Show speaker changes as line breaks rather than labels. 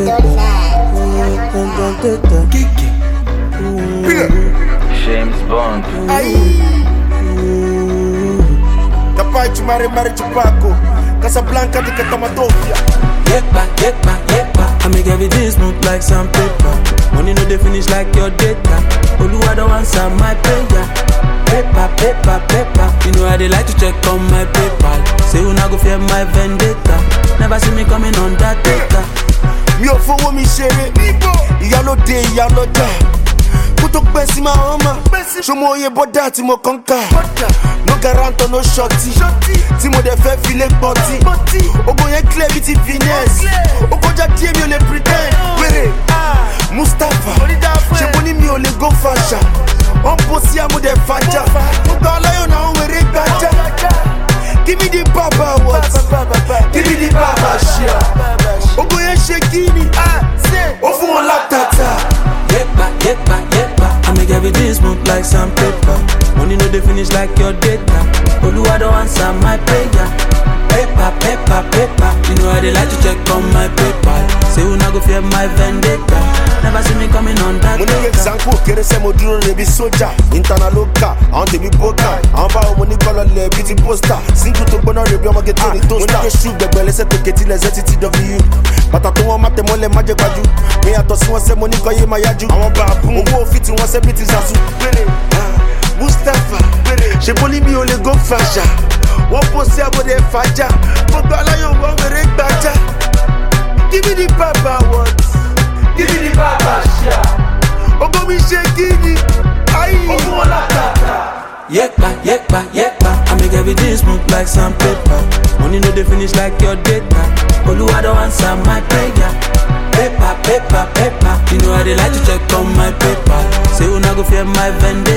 James Bond.
Capaz de mare chupaco, Casablanca de Catamadofia.
Yepa. I make everything smooth like sandpaper. Money no dey finish like your data. Oluwa don't answer my prayer. Paper. You know I dey like to check on my PayPal. Say una go fear my vendetta. Never see me coming on that data.
Mi ò fowó mi ṣeré, ìyá ló dé ìyá lọ́jà. Kó tó pẹ́ sí máa hàn má, ṣọmọ oyè bọ́dà tí mo kàn ká. No guarantor no shorty, tí mo dẹ̀ fẹ́ fi lé pọ́tì. Ogun yẹn clear bí ti finesse, ó kọjá díẹ̀ mi ò lè pretend. Wèrè Mustapha, ṣe mo ní mi ò lè go fashion. Wọ́n bó sí àmúdẹ̀ fàjà, mo gba ọláyọ̀ náà ń wèrè gbàjà. Give me the baba what? Give me the baba shit. Ogun yẹn ṣe kíni, ó fún wọn látàtà.
Yepa. I make everything smooth like sandpaper. Money no dey finish like your data. Oluwa don't answer my prayer. Paper. You know I dey like to check on my PayPal. Say una go fear my vendetta. Never see me coming on that.
Mo ní example kéré sẹ́ mo dúró rẹ̀ bí sójà. Internal local, àwọn tèmi bókà. Àwọn báwo mo ní kọ́lọ̀ lẹ̀ bí ti pósítà. Single tó gbóná rẹ̀ bí ọmọge tó ní tóstà. Mo ní kéṣù gbẹ̀gbẹ̀ lẹ́sẹ̀ tó kétí lẹ́sẹ̀ títí W. Bàtà tó wọ́n má tẹ̀ mọ́lẹ̀ má jẹ́ gbajú. Mi yàtọ̀ sí wọn sẹ́ mo ní kọ́ yé máa yájú. Àwọn bá a bú. Owó òfin tí wọ́n sẹ́ bí ti Zazu. Mustapha, ṣe bólí mi ò lè go fashion. Wọ́n bó sí àbọ̀dẹ̀ fàjà. Mo gba aláyọ̀ wọ́n wèrè gbàjà. Give me the baba what? Give me the baba shit. Ogo mi ṣe kíni, ogun wọn látàtà.
Yepa. I make everything smooth like sandpaper. Money no dey finish like your data. Oluwa don't answer my prayer. Paper. You know I dey like to check on my PayPal. Say una go fear my vendetta.